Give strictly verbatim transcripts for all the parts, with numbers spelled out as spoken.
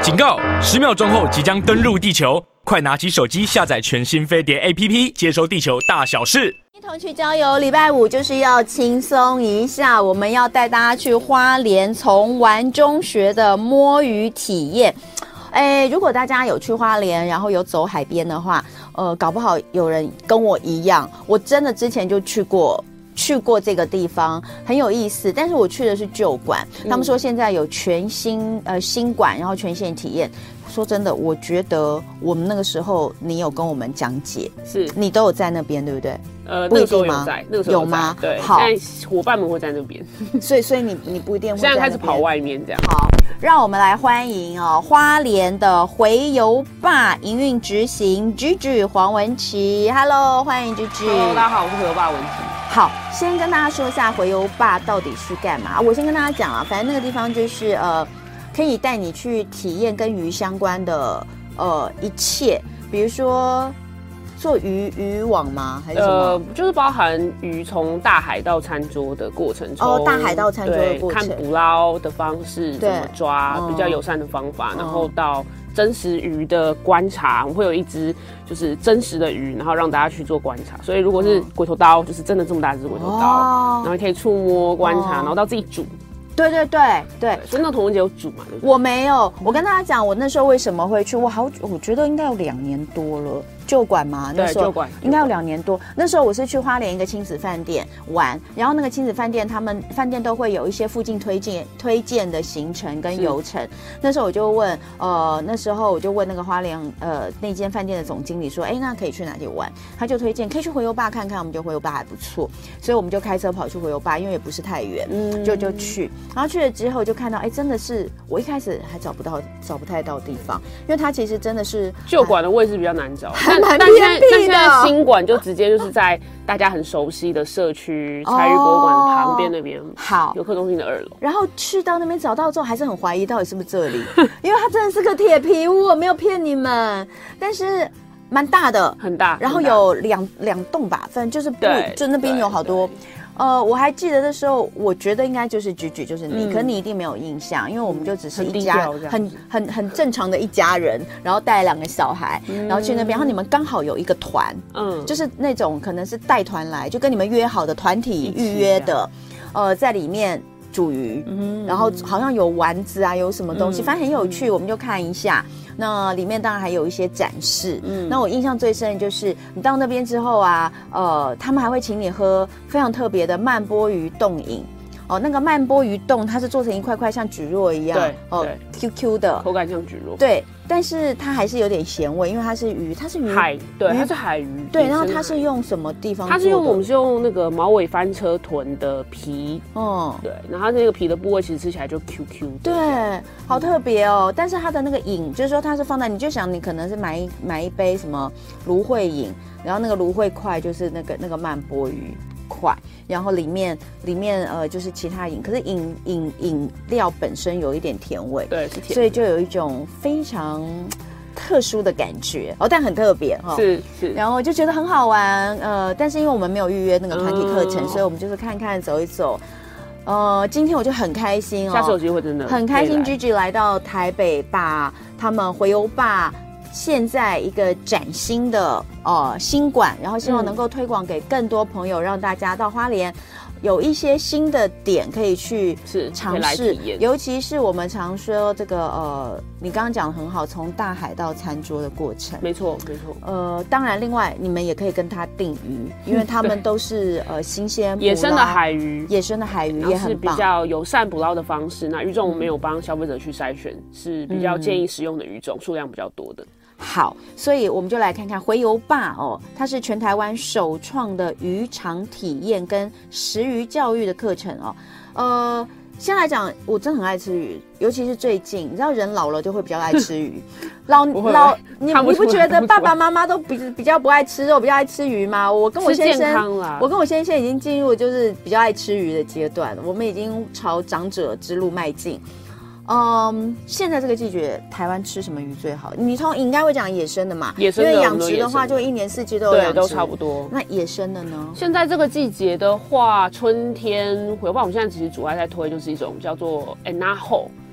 警告！十秒钟后即将登陆地球，快拿起手机下载全新飞碟 A P P， 接收地球大小事。 一同去郊游，礼拜五就是要轻松一下，我们要带大家去花莲，从玩中学的摸鱼体验。哎，如果大家有去花莲，然后有走海边的话，呃，搞不好有人跟我一样，我真的之前就去过。去过这个地方很有意思，但是我去的是旧馆，他们说现在有全新呃新馆，然后全线体验。说真的，我觉得我们那个时候你有跟我们讲解， 是你都有在那边对不对？ 呃，那个时候有在，那个时候有吗？ 对， 好， 现在伙伴们会在那边， 所以所以你你不一定会在那边， 现在开始跑外面这样。 好，让我们来欢迎哦，花莲的回游吧营运执行 Gigi 黄文琪 ，Hello， 欢迎 Gigi。 Hello， 大家好，我是回游吧文琪。 好，先跟大家说一下回游吧到底是干嘛。我先跟大家讲啊，反正那个地方就是呃，可以带你去体验跟鱼相关的呃一切，比如说做鱼渔网吗？还是什么？ 呃，就是包含鱼从大海到餐桌的过程中。 哦，大海到餐桌的过程， 看捕捞的方式，怎么抓、嗯、比较友善的方法，嗯、然后到真实鱼的观察，我们会有一只就是真实的鱼，然后让大家去做观察。所以如果是鬼头刀，就是真的这么大只鬼头刀，哦、然后可以触摸观察，哦、然后到自己煮。 对对对 对, 对， 所以那童文杰有煮嘛？对不对？ 我没有，我跟大家讲，我那时候为什么会去，我好，我觉得应该有两年多了。旧馆嘛，那时候应该有两年多。那时候我是去花莲一个亲子饭店玩，然后那个亲子饭店，他们饭店都会有一些附近推荐推荐的行程跟游程。那时候我就问，呃，那时候我就问那个花莲呃那间饭店的总经理说，哎，那可以去哪里玩？他就推荐可以去回游吧看看，我们觉得回游吧还不错，所以我们就开车跑去回游吧，因为也不是太远，嗯，就就去。然后去了之后就看到，哎，真的是我一开始还找不到找不太到地方，因为它其实真的是旧馆的位置比较难找。 蛮但偏僻的， 但现在新馆就直接就是在大家很熟悉的社区彩玉博物馆的旁边那边， 好， 游客中心的二楼。 然后去到那边找到之后，还是很怀疑到底是不是这里，因为它真的是个铁皮屋，我没有骗你们，但是蛮大的， 很大， 然后有两两栋吧，反正就是不就那边有好多。呃，我还记得的时候，我觉得应该就是 Gigi， 就是你，嗯、可你一定没有印象，因为我们就只是一家很很很正常的一家人，然后带两个小孩，嗯、然后去那边，然后你们刚好有一个团，嗯，就是那种可能是带团来，就跟你们约好的团体预约的，呃，在里面煮鱼，嗯、然后好像有丸子啊，有什么东西，嗯、反正很有趣，我们就看一下。那里面当然还有一些展示，嗯，那我印象最深的就是你到那边之后啊，呃，他们还会请你喝非常特别的慢波鱼冻饮，哦，那个慢波鱼冻它是做成一块块像蒟蒻一样， 对， 哦 ，Q Q 的， 口感像蒟蒻， 对，但是它还是有点咸味，因为它是鱼，它是鱼海，对，它是海鱼， 对，然后它是用什么地方做的？ 它是用我们是用那个毛尾翻车豚的皮，哦，对，然后它那个皮的部位其实吃起来就 Q Q 的， 对，好特别哦。但是它的那个饮，就是说它是放在，你就想你可能是买一买一杯什么芦荟饮，然后那个芦荟块就是那个那个慢波鱼块，然后里面里面呃就是其他饮，可是饮饮饮料本身有一点甜味， 对，是甜， 所以就有一种非常特殊的感觉哦，但很特别哈、哦， 是是， 然后就觉得很好玩，呃，但是因为我们没有预约那个团体课程，嗯、所以我们就是看看走一走。呃，今天我就很开心哦， 下次有机会真的很开心 ，Gigi 来到台北，把他们回游吧现在一个崭新的呃新馆，然后希望能够推广给更多朋友，让大家到花莲有一些新的点可以去尝试，尤其是我们常说这个呃，你刚刚讲得很好，从大海到餐桌的过程， 没错没错。 呃，当然，另外你们也可以跟他订鱼，因为他们都是呃新鲜野生的海鱼， 野生的海鱼也很棒， 是比较友善捕捞的方式。那鱼种我们没有帮消费者去筛选，是比较建议使用的鱼种，数量比较多的。 好，所以我们就来看看回游吧哦，它是全台湾首创的渔场体验跟食鱼教育的课程哦。呃，先来讲，我真的很爱吃鱼，尤其是最近，你知道人老了就会比较爱吃鱼。老老，你你不觉得爸爸妈妈都比比较不爱吃肉，比较爱吃鱼吗？我跟我先生，我跟我先生已经进入就是比较爱吃鱼的阶段，我们已经朝长者之路迈进。嗯，现在这个季节，台湾吃什么鱼最好？你从应该会讲野生的嘛， 野生的， 因为养殖的话，就一年四季都有养殖， 对，都差不多。 那野生的呢？ 现在这个季节的话，春天回游吧，我们现在其实主要在推就是一种叫做 Anaho，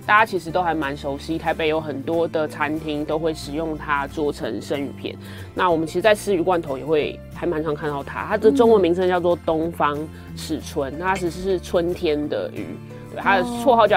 大家其实都还蛮熟悉，台北有很多的餐厅都会使用它做成生鱼片。那我们其实，在吃鱼罐头也会还蛮常看到它，它的中文名称叫做东方始春，它其实是春天的鱼，对，它的绰号叫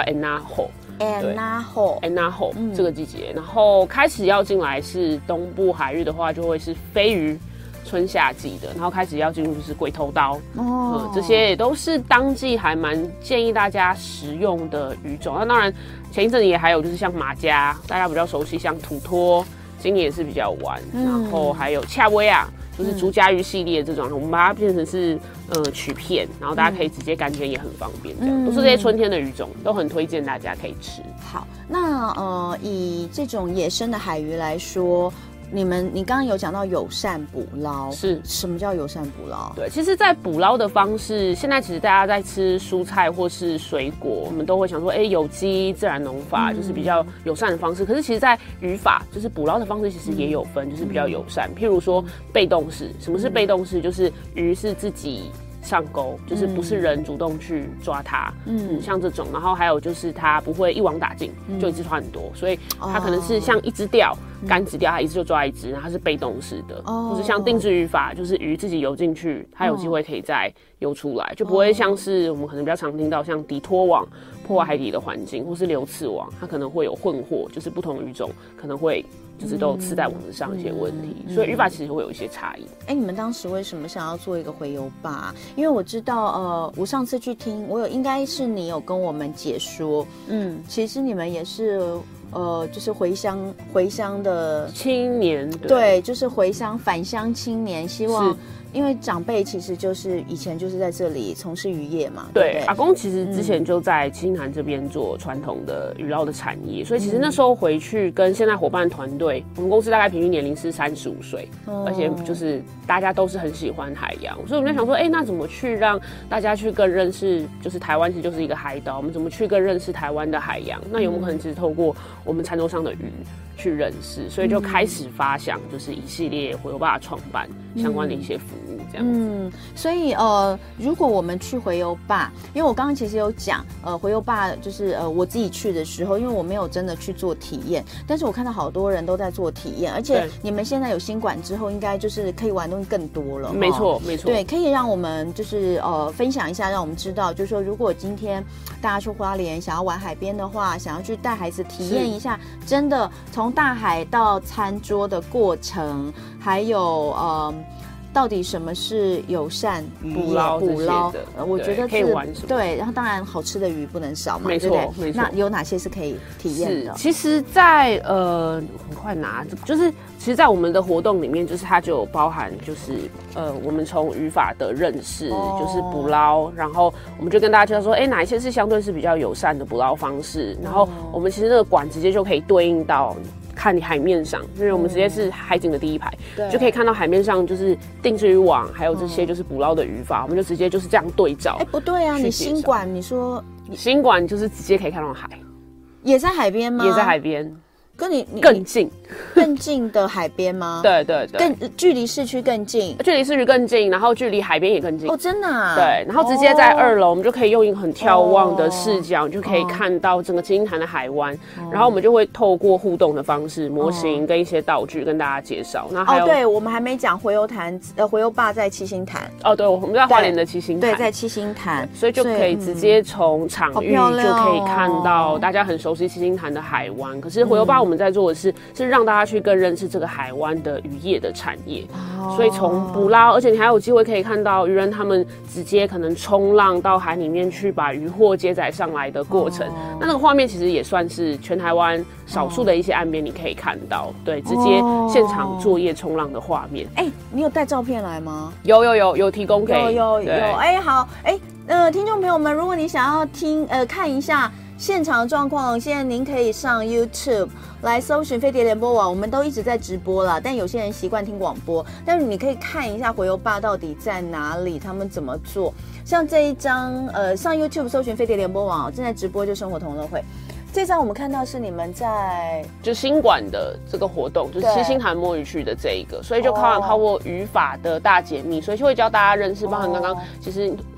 Anaho。Anaho，Anaho 这个季节，然后开始要进来是东部海域的话，就会是飞鱼。春夏季的，然后开始要进入就是鬼头刀，哦、嗯，这些也都是当季还蛮建议大家食用的鱼种。那当然，前一阵也还有就是像马家，大家比较熟悉，像土托，今年也是比较晚，嗯、然后还有恰威啊，就是竹夹鱼系列这种，嗯、我们把它变成是呃曲片，然后大家可以直接干煎也很方便，这样、嗯、都是这些春天的鱼种，都很推荐大家可以吃。 好，那呃以这种野生的海鱼来说。你们，你刚刚有讲到友善捕捞， 是什么叫友善捕捞？ 对，其实，在捕捞的方式，现在其实大家在吃蔬菜或是水果，我们都会想说，哎、欸，有机、自然农法、嗯、就是比较友善的方式。可是，其实，在渔法，就是捕捞的方式，其实也有分，就是比较友善。譬如说，被动式，什么是被动式？就是鱼是自己上钩，就是不是人主动去抓它，嗯，嗯像这种，然后还有就是它不会一网打尽，嗯、就一只抓很多，所以它可能是像一只钓。竿子钓，它一次就抓一只，然后它是被动式的，哦、或是像定制渔法，就是鱼自己游进去，它有机会可以再游出来，哦、就不会像是我们可能比较常听到像底拖网破坏海底的环境，或是流刺网，它可能会有混货，就是不同鱼种可能会就是都有刺在网子上一些问题，嗯、所以渔法其实会有一些差异。 哎、欸，你们当时为什么想要做一个洄游吧？因为我知道，呃，我上次去听，我有应该是你有跟我们解说，嗯，其实你们也是。呃，就是回乡回乡的青年， 对，对就是回乡返乡青年，希望。因为长辈其实就是以前就是在这里从事渔业嘛，对, 对, 对， 阿公其实之前就在七星潭这边做传统的渔捞的产业，所以其实那时候回去跟现在伙伴团队，我们公司大概平均年龄是三十五岁，而且就是大家都是很喜欢海洋，所以我们在想说，哎、欸，那怎么去让大家去更认识，就是台湾其实就是一个海岛，我们怎么去更认识台湾的海洋？那有没有可能其实透过我们餐桌上的鱼去认识？所以就开始发想，就是一系列洄游吧创办相关的一些服务。这样嗯，所以呃，如果我们去洄游吧，因为我刚刚其实有讲，呃，洄游吧就是呃我自己去的时候，因为我没有真的去做体验，但是我看到好多人都在做体验，而且你们现在有新馆之后，应该就是可以玩的东西更多了。 没错，没错， 对，可以让我们就是呃分享一下，让我们知道，就是说如果今天大家去花莲想要玩海边的话，想要去带孩子体验一下，真的从大海到餐桌的过程，还有呃。到底什么是友善渔业捕捞？捕捞，我觉得可以玩什么？ 对，然后当然好吃的鱼不能少嘛， 没错，没错。 那有哪些是可以体验的？ 其实在，在呃，很快拿，就是其实，在我们的活动里面，就是它就有包含，就是呃，我们从渔法的认识，哦、就是捕捞，然后我们就跟大家介绍说，哎、欸，哪一些是相对是比较友善的捕捞方式，然后我们其实那个馆直接就可以对应到。看你海面上，因为我们直接是海景的第一排，嗯、就可以看到海面上就是定制渔网，还有这些就是捕捞的渔法，嗯、我们就直接就是这样对照。 哎、欸，不对啊，你新馆你说新馆就是直接可以看到海， 也在海边吗？ 也在海边。 跟你, 你更近， 更近的海边吗？ 对对对， 更距离市区更近， 距离市区更近，然后距离海边也更近。 哦，真的啊？ 对，然后直接在二楼，我们就可以用一个很眺望的视角，哦、就可以看到整个七星潭的海湾。哦、然后我们就会透过互动的方式，模型跟一些道具跟大家介绍。那还有， 哦，对，我们还没讲洄游潭，呃，洄游吧在七星潭。 哦，对，我们在花莲的七星潭， 对，在七星潭， 所以就可以直接从场域就可以看到大家很熟悉七星潭的海湾。可是洄游吧我们在做的是。是让大家去更认识这个海湾的渔业的产业，哦、所以从捕捞，而且你还有机会可以看到渔人他们直接可能冲浪到海里面去把渔获接载上来的过程。哦、那那个画面其实也算是全台湾少数的一些岸边你可以看到，哦、对，直接现场作业冲浪的画面。 哎、欸，你有带照片来吗？ 有有有有提供给有有有。哎、欸，好，哎、欸，呃，听众朋友们，如果你想要听呃看一下。现场状况，现在您可以上 YouTube 来搜寻飞碟联播网，我们都一直在直播啦，但有些人习惯听广播，但是你可以看一下洄游吧到底在哪里，他们怎么做。像这一张，呃，上 YouTube 搜寻飞碟联播网，正在直播就生活同乐会。这张我们看到是你们在就新馆的这个活动，就是七星潭摸鱼区的这一个，所以就靠靠过渔法的大解密，所以就会教大家认识，包含刚刚其实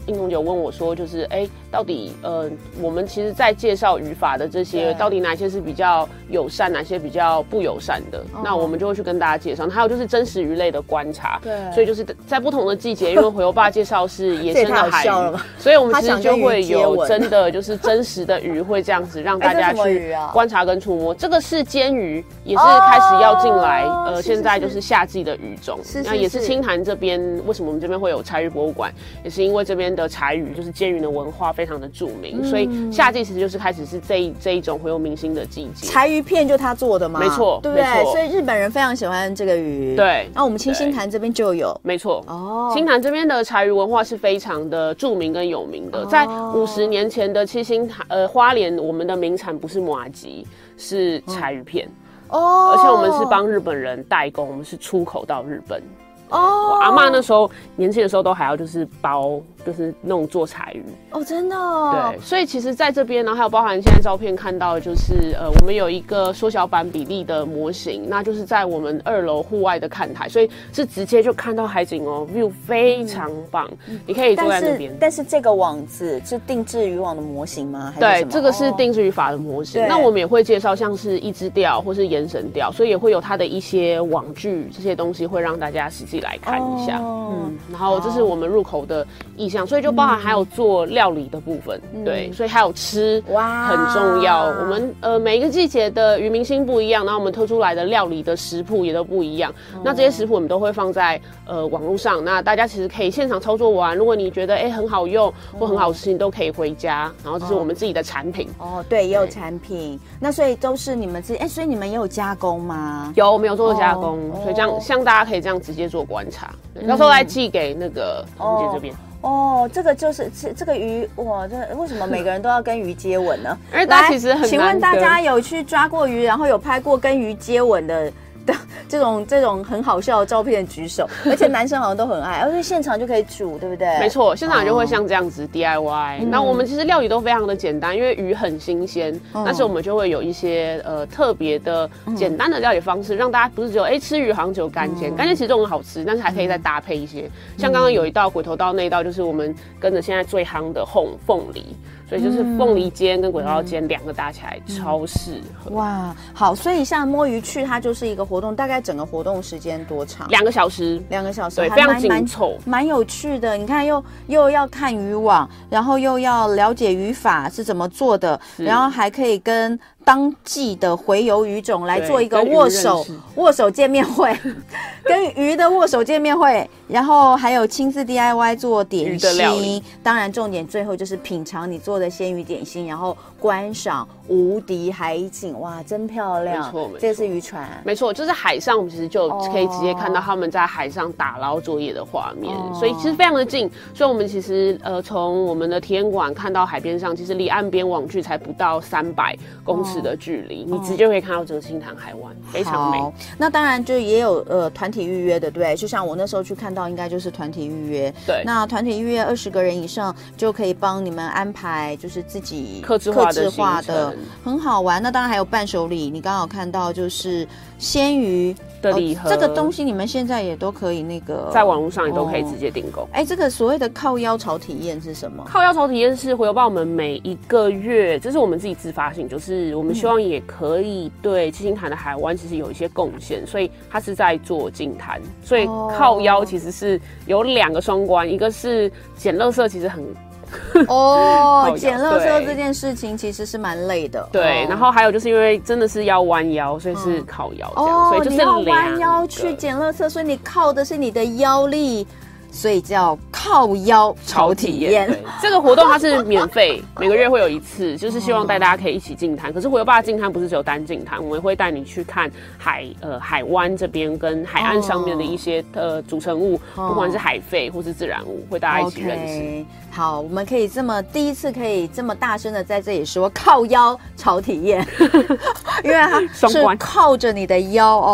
应彤姐有问我说，就是哎、欸，到底呃，我们其实在介绍语法的这些，到底哪些是比较友善，哪些比较不友善的？哦、那我们就会去跟大家介绍。还有就是真实鱼类的观察，对，所以就是在不同的季节，因为洄游爸介绍是野生的海鱼，所以我们其实就会有真的就是真实的鱼会这样子让大家去观察跟触摸。这个是煎鱼，也是开始要进来，哦、呃，现在就是夏季的鱼种。是是是，那也是清潭这边为什么我们这边会有柴鱼博物馆，也是因为这边的柴鱼就是煎鱼的文化非常的著名，嗯、所以夏季其实就是开始是这一这一种洄游明星的季节。 柴鱼片就他做的吗？ 没错， 对不对？所以日本人非常喜欢这个鱼。 对， 那我们清新潭这边就有。 没错，哦，清潭这边的柴鱼文化是非常的著名跟有名的。哦、在五十年前的七星潭，呃，花莲我们的名产不是麻糬，是柴鱼片。哦，而且我们是帮日本人代工，我们是出口到日本。哦，我阿嬷那时候年轻的时候都还要就是包，就是那种做柴鱼哦，真的哦。 对，所以其实在这边，然后还有包含现在照片看到的就是呃，我们有一个缩小版比例的模型，那就是在我们二楼户外的看台，所以是直接就看到海景哦 ，view 非常棒，嗯、你可以坐在那边。 但是这个网子是定制渔网的模型吗？还对，这个是定制渔法的模型。哦、那我们也会介绍像是一只钓或是延绳钓，所以也会有它的一些网具这些东西，会让大家实际来看一下。哦、嗯，然后这是我们入口的意向，所以就包含还有做料理的部分，嗯、对，所以还有吃哇很重要。我们呃每一个季节的渔明星不一样，然后我们推出来的料理的食谱也都不一样。哦、那这些食谱我们都会放在呃网络上，那大家其实可以现场操作完。如果你觉得哎、欸、很好用或很好吃，你都可以回家。然后这是我们自己的产品。 哦，对，也有产品。那所以都是你们自己哎，所以你们也有加工吗？ 有，我们有做加工，哦、所以这样像大家可以这样直接做观察。到时候来寄给那个红姐这边。 哦，这个就是这这个鱼哇，这为什么每个人都要跟鱼接吻呢？ 因为它其实很难得。 请问大家有去抓过鱼，然后有拍过跟鱼接吻的的这种这种很好笑的照片举手？而且男生好像都很爱，而且现场就可以煮，对不对？ 没错，现场就会像这样子 D I Y。那、嗯、我们其实料理都非常的简单，因为鱼很新鲜，嗯、但是我们就会有一些呃特别的简单的料理方式，让大家不是只有哎、欸、吃鱼好像只有干煎，干煎、嗯、其实都很好吃，但是还可以再搭配一些，嗯、像刚刚有一道鬼头刀那一道，就是我们跟着现在最夯的红凤梨。所以就是凤梨煎跟鬼头刀煎两个搭起来、嗯、超适合。哇， 好，所以像摸鱼趣它就是一个活动，大概整个活动时间多长？ 两个小时， 两个小时， 对，非常紧凑， 蛮有趣的。你看又，又又要看渔网，然后又要了解渔法是怎么做的，然后还可以跟当季的洄游鱼种来做一个握手握手见面会，跟鱼的握手见面会，然后还有亲自 D I Y 做点心，当然重点最后就是品尝你做的鲜鱼点心，然后观赏无敌海景，哇，真漂亮！没错，这是渔船， 没错，就是海上，我们其实就可以直接看到他们在海上打捞作业的画面，哦、所以其实非常的近。所以我们其实呃从我们的体验馆看到海边上，其实离岸边网距才不到三百公尺的距离，哦、你直接可以看到整个清潭海湾，非常美。 那当然就也有呃团体预约的，对，就像我那时候去看到，应该就是团体预约。 对， 那团体预约二十个人以上就可以帮你们安排，就是自己客制化的行程， 很好玩。那当然还有伴手礼，你刚好看到就是鲜鱼的礼盒、 哦，这个东西你们现在也都可以那个在网络上也都可以直接订购。 哎、哦，这个所谓的靠腰潮体验是什么？ 靠腰潮体验是洄游吧我们每一个月，这是我们自己自发性，就是我们希望也可以对七星潭的海湾其实有一些贡献，所以它是在做净滩，所以靠腰其实是有两个双关，一个是捡垃圾，其实很。 哦，捡垃圾这件事情其实是蛮累的。 对，哦、然后还有就是因为真的是要弯腰，所以是靠腰这样，嗯、所以就是你要弯腰去捡垃圾，所以你靠的是你的腰力。所以叫靠腰潮体验。 这个活动它是免费，每个月会有一次，就是希望带大家可以一起净滩。可是洄游吧净滩不是只有单净滩，我们会带你去看海呃海湾这边跟海岸上面的一些呃组成物，不管是海废或是自然物，会大家一起认识。Okay, 好，我们可以这么第一次可以这么大声的在这里说靠腰潮体验，因为它是靠着你的腰哦。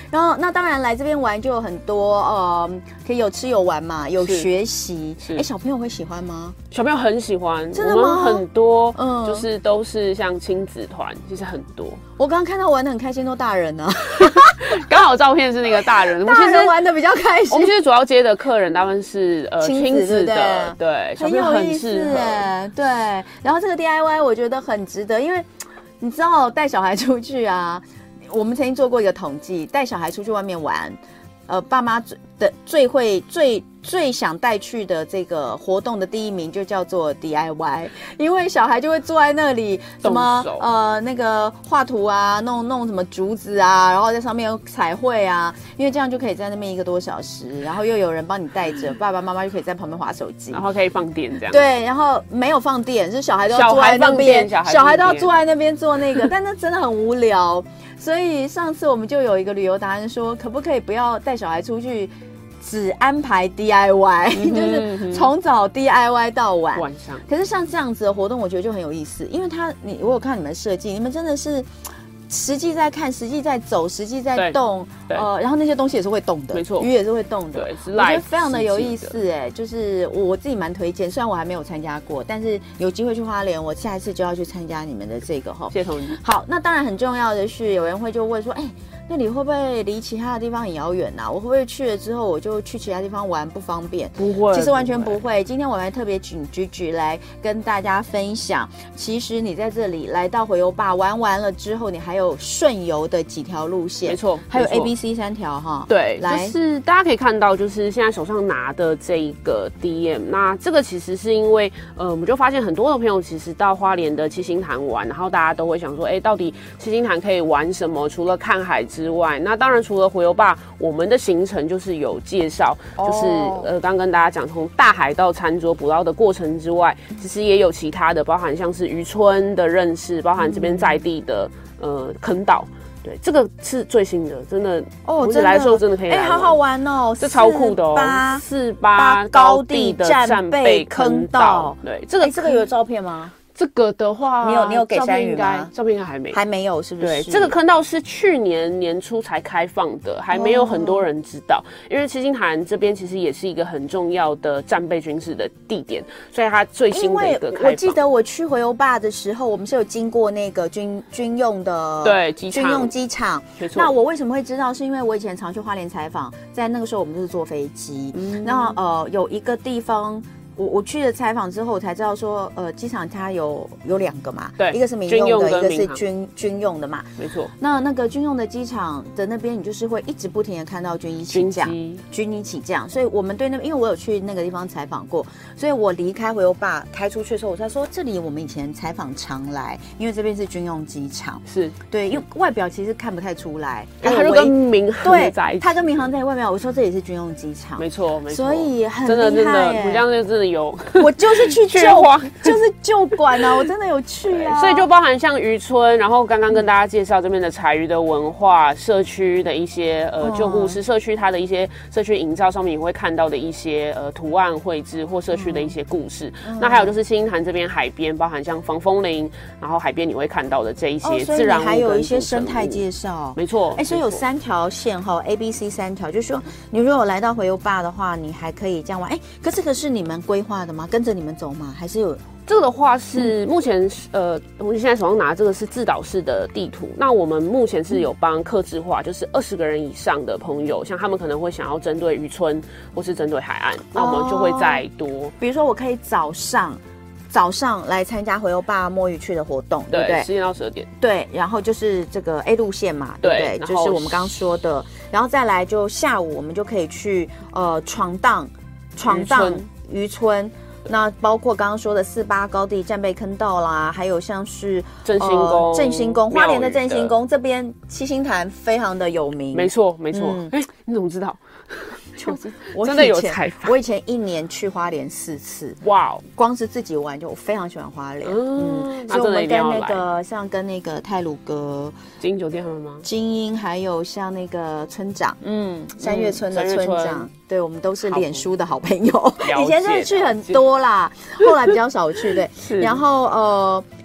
然后那当然来这边玩就有很多呃，可以有吃有玩嘛，有学习。哎，小朋友会喜欢吗？ 小朋友很喜欢， 真的吗？ 我们很多，嗯，就是都是像亲子团，其实很多。 我刚刚看到玩的很开心，都大人呢、啊。 刚好照片是那个大人， 大人玩的比较开心。 我们其实主要接的客人大部分是呃亲子, 子的，对, 对， 小朋友很适合。 对，然后这个 D I Y 我觉得很值得，因为你知道带小孩出去啊，我们曾经做过一个统计，带小孩出去外面玩，呃，爸妈的最会最。最想带去的这个活动的第一名就叫做 D I Y， 因为小孩就会坐在那里什么呃那个画图啊，弄弄什么竹子啊，然后在上面彩绘啊，因为这样就可以在那边一个多小时，然后又有人帮你带着，爸爸妈妈就可以在旁边滑手机， 然后可以放电这样。 对，然后没有放电，是小孩都要坐在那边，小孩, 小孩都要坐在那边做那个，但那真的很无聊。所以上次我们就有一个旅游达人说，可不可以不要带小孩出去？只安排 D I Y，、嗯、就是从早 D I Y 到晚。 晚上。 可是像这样子的活动，我觉得就很有意思，因为它你我有看你们设计，你们真的是实际在看，实际在走，实际在动，呃，然后那些东西也是会动的， 没错， 鱼也是会动的， 对，是我觉得非常的有意思哎，就是我自己蛮推荐，虽然我还没有参加过，但是有机会去花莲，我下一次就要去参加你们的这个哈。 谢谢同意。 好，那当然很重要的是，有人会就问说，哎、欸。那你会不会离其他的地方很遥远啊？我会不会去了之后我就去其他地方玩不方便？ 不会， 其实完全不会。今天我们还特别请居居来跟大家分享，其实你在这里来到回游吧玩完了之后，你还有顺游的几条路线， 没错， 还有 A B C 三条哈。 对， 来， 就是大家可以看到，就是现在手上拿的这一个 D M， 那这个其实是因为呃，我们就发现很多的朋友其实到花莲的七星潭玩，然后大家都会想说，哎、欸，到底七星潭可以玩什么？除了看海之外，那当然。除了回游吧，我们的行程就是有介绍，就是、oh. 呃，刚跟大家讲从大海到餐桌捕捞的过程之外，其实也有其他的，包含像是渔村的认识，包含这边在地的、嗯、呃坑道。对，这个是最新的，真的哦，真的来说真的可以来玩， 哎、欸，好好玩哦， 这超酷的哦，四八高地的战备坑道，对，这个、 欸、这个有照片吗？ 这个的话， 你有你有给山鱼吗？ 照片应该还没， 还没有，是不是？ 对，这个坑道是去年年初才开放的，还没有很多人知道。哦、因为七星潭这边其实也是一个很重要的战备军事的地点，所以它最新的一个开放。 我记得我去回游吧的时候，我们是有经过那个军军用的对机场， 军用机场。 没错。 那我为什么会知道？是因为我以前常去花莲采访，在那个时候我们就是坐飞机，嗯、那呃有一个地方。我我去了采访之后，我才知道说，呃，机场它有有两个嘛， 对， 一个是民用的，一个是军军用的嘛， 没错。 那那个军用的机场的那边，你就是会一直不停的看到军医起降，军医起降，所以我们对那，因为我有去那个地方采访过，所以我离开回游吧开出去的时候，我才说这里我们以前采访常来，因为这边是军用机场， 是对，因为外表其实看不太出来， 它就跟民航在一起， 它跟民航在外面，我说这也是军用机场， 没错没错， 所以很真的真的， 我这样就真的。有， 我就是去救，就是救管啊！我真的有去啊， 所以就包含像渔村，然后刚刚跟大家介绍这边的采鱼的文化，社区的一些呃旧故事，社区它的一些社区营造上面你会看到的一些呃图案绘制或社区的一些故事。嗯、那还有就是七星潭这边海边，包含像防风林，然后海边你会看到的这一些自然物、哦， 还有一些生态介绍， 没错。 哎、欸，所以有三条线哈 ，A、B、C 三条，就是说你如果来到回游吧的话，你还可以这样玩。哎、欸，可这个是你们规划的吗？跟着你们走吗？还是有？ 这个的话是目前呃，我们现在手上拿的这个是自导式的地图。那我们目前是有帮客制化，就是二十个人以上的朋友，像他们可能会想要针对渔村或是针对海岸，那我们就会再多。哦、 比如说，我可以早上早上来参加回游吧摸鱼去的活动，对不对？ 十点到十二点。 对，然后就是这个 A 路线嘛，对不对？就是我们刚刚说的，然后再来就下午我们就可以去呃闯荡闯荡渔村。那包括刚刚说的四八高地战备坑道啦，还有像是振兴宫、 振兴宫、花莲的振兴宫这边七星潭非常的有名。 没错，没错。哎、嗯欸，你怎么知道？ 就是我真的有采访。 我以前一年去花莲四次， 哇哦！ 光是自己玩就我非常喜欢花莲。嗯，嗯所以我们跟那个像跟那个太鲁阁、 精英酒店他们吗？ 精英还有像那个村长，嗯，三月村的村长。嗯对，我们都是脸书的好朋友，以前真的去很多啦，后来比较少去。对，然后呃，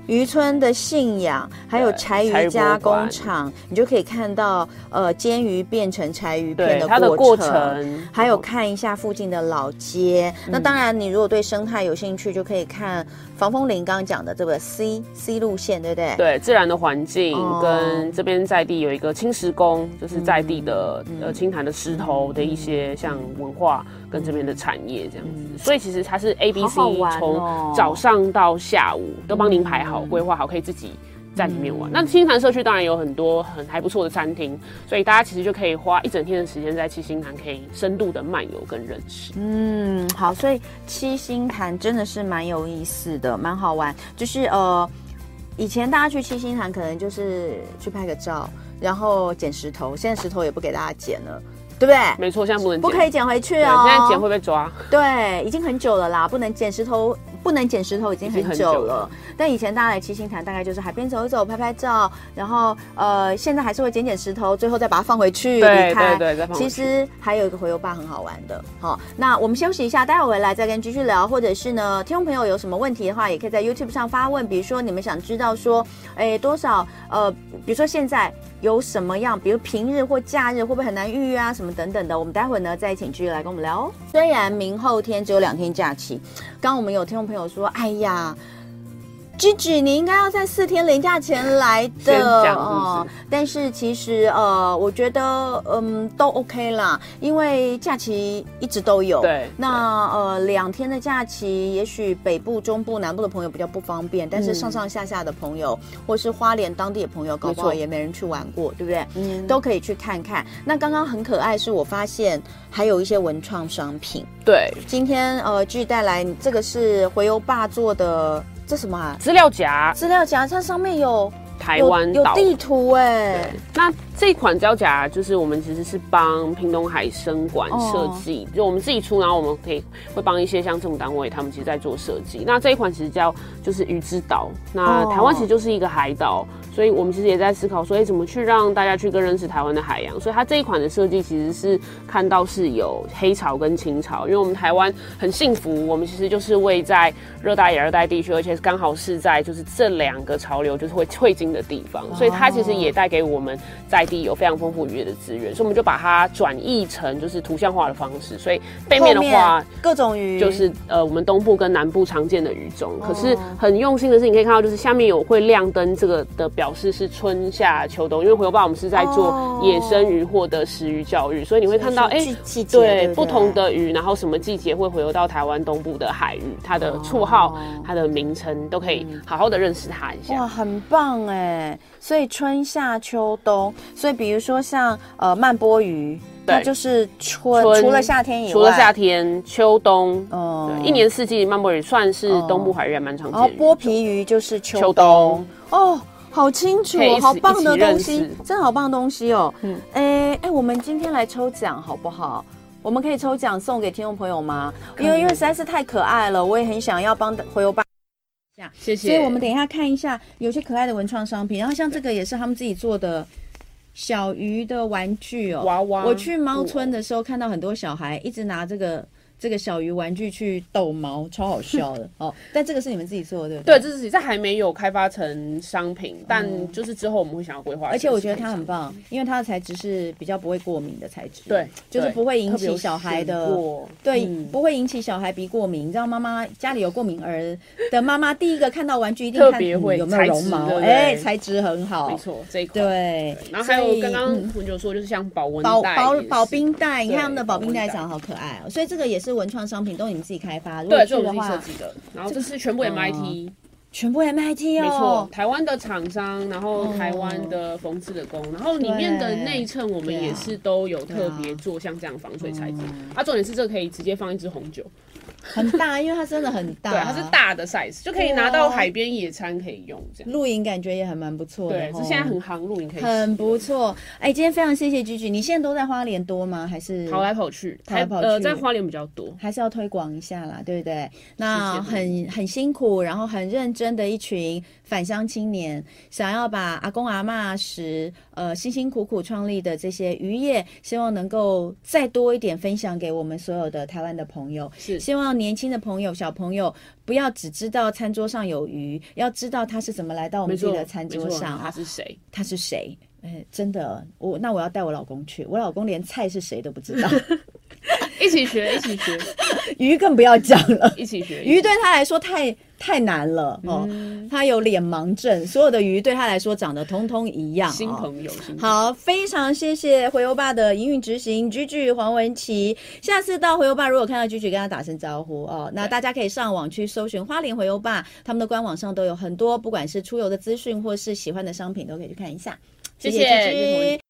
渔村的信仰，还有柴鱼加工厂，你就可以看到呃煎鱼变成柴鱼片的过程，它的过程，还有看一下附近的老街。嗯、那当然，你如果对生态有兴趣，就可以看防风林刚刚讲的这个 C C 路线，对不对？ 对，自然的环境、哦、跟这边在地有一个青石宫，就是在地的、嗯、呃青潭的石头的一些像文化跟这边的产业这样子。嗯、所以其实它是 A B C 从早上到下午都帮您排好、规划、嗯、好，可以自己在里面玩。嗯、那七星潭社区当然有很多很还不错的餐厅，所以大家其实就可以花一整天的时间在七星潭，可以深度的漫游跟认识。 嗯，好，所以七星潭真的是蛮有意思的，蛮好玩。就是呃，以前大家去七星潭可能就是去拍个照，然后捡石头，现在石头也不给大家捡了。对不对？ 没错，现在不能捡， 不可以捡回去哦。 现在捡会被抓。 对，已经很久了啦，不能捡石头，不能捡石头已经很久了。了但以前大家来七星潭，大概就是海边走一走，拍拍照，然后呃，现在还是会捡捡石头，最后再把它放回去离开。 对对对， 其实还有一个回游吧很好玩的。好、哦，那我们休息一下，待会回来再跟继续聊，或者是呢，听众朋友有什么问题的话，也可以在 YouTube 上发问，比如说你们想知道说，哎，多少呃，比如说现在。有什么样，比如平日或假日会不会很难预约啊，什么等等的，我们待会呢再请继续来跟我们聊哦。虽然明后天只有两天假期，刚刚我们有听众朋友说，哎呀，Gigi你应该要在四天连假前来的哦、呃，但是其实呃，我觉得嗯都 OK 啦，因为假期一直都有。 对， 那呃两天的假期，也许北部、中部、南部的朋友比较不方便，但是上上下下的朋友，嗯、或是花莲当地的朋友，搞不好也没人去玩过，对不对？嗯，都可以去看看。那刚刚很可爱，是我发现还有一些文创商品。 对， 今天呃 G 带来这个是回游爸做的。这什么啊？ 资料夹， 资料夹，它上面有台湾有地图哎、欸。 那这一款资料夹就是我们其实是帮屏东海生馆设计，哦、就我们自己出，然后我们可以会帮一些像政府单位，他们其实在做设计。那这一款其实叫就是鱼之岛，那台湾其实就是一个海岛。哦，所以我们其实也在思考说，哎，怎么去让大家去更认识台湾的海洋？所以它这一款的设计其实是看到是有黑潮跟青潮，因为我们台湾很幸福，我们其实就是位在热带亚热带地区，而且刚好是在就是这两个潮流就是会汇经的地方，所以它其实也带给我们在地有非常丰富渔业的资源，所以我们就把它转译成就是图像化的方式，所以背面的话各种鱼就是呃我们东部跟南部常见的鱼种，可是很用心的是你可以看到就是下面有会亮灯这个的表示是春夏秋冬，因为回游吧我们是在做野生渔获的食鱼教育，所以你会看到哎， 对, 对不同的鱼，然后什么季节会回游到台湾东部的海域，它的绰号、它的名称都可以好好的认识它一下。 哇，很棒哎！所以春夏秋冬，所以比如说像呃曼波鱼。它就是春，除了夏天以外， 除了夏天、秋冬，嗯，对，一年四季曼波鱼算是东部海域还蛮常见的。 然后剥皮鱼就是秋冬，秋冬哦，好清楚，好棒的东西，真的好棒的东西哦。嗯，哎哎，我们今天来抽奖好不好？我们可以抽奖送给听众朋友吗？因为因为实在是太可爱了，我也很想要帮回游吧。 谢谢。 所以我们等一下看一下，有些可爱的文创商品，然后像这个也是他们自己做的。小鱼的玩具哦， 娃娃。 我去猫村的时候看到很多小孩一直拿这个这个小鱼玩具去逗猫，超好笑的哦。但这个是你们自己做的，对不对？ 对，这是这还没有开发成商品，嗯、但就是之后我们会想要规划。 而且我觉得它很棒，因为它的材质是比较不会过敏的材质， 对， 就是不会引起小孩的，对，嗯、不会引起小孩鼻过敏。你知道妈妈家里有过敏儿的妈妈，第一个看到玩具一定看、嗯、有没有绒毛，哎，材质很好， 没错，这一款对。 然后还有刚刚文九说，就是像保温袋、 保保保冰袋，你看他们的保冰袋长得好可爱哦，所以这个也是。文创商品都是你们自己开发， 对，这是我们自己设计的。然后这是全部 M I T，、哦、 全部 M I T 哦， 没错，台湾的厂商，然后台湾的缝制的工，然后里面的内衬我们也是都有特别做像这样防水材质。它、啊、重点是这个可以直接放一支红酒。 很大，因为它真的很大， 对，它是大的 size， 就可以拿到海边野餐可以用，这样露营感觉也还蛮不错的。 对，这现在很行，露营可以很不错。哎，今天非常谢谢 Gigi， 你现在都在花莲多吗？还是跑来跑去？ 跑来跑去， 呃，在花莲比较多， 还是要推广一下啦，对不对？那很很辛苦，然后很认真的一群返乡青年，想要把阿公阿嬷时呃辛辛苦苦创立的这些渔业，希望能够再多一点分享给我们所有的台湾的朋友。 是， 希望望年轻的朋友、小朋友不要只知道餐桌上有鱼，要知道他是怎么来到我们自己的餐桌上， 他是谁？ 他是谁？哎，真的，我那我要带我老公去，我老公连菜是谁都不知道。 一起学，一起学， 鱼更不要讲了， 一起学。 鱼对他来说太太难了哦，嗯、他有脸盲症，所有的鱼对他来说长得通通一样。 新朋友，哦、新朋友好，非常谢谢回游吧的营运执行居居黄文琪。下次到回游吧，如果看到居居，跟他打声招呼哦。那大家可以上网去搜寻花莲回游吧，他们的官网上都有很多，不管是出游的资讯或是喜欢的商品，都可以去看一下。谢谢居居。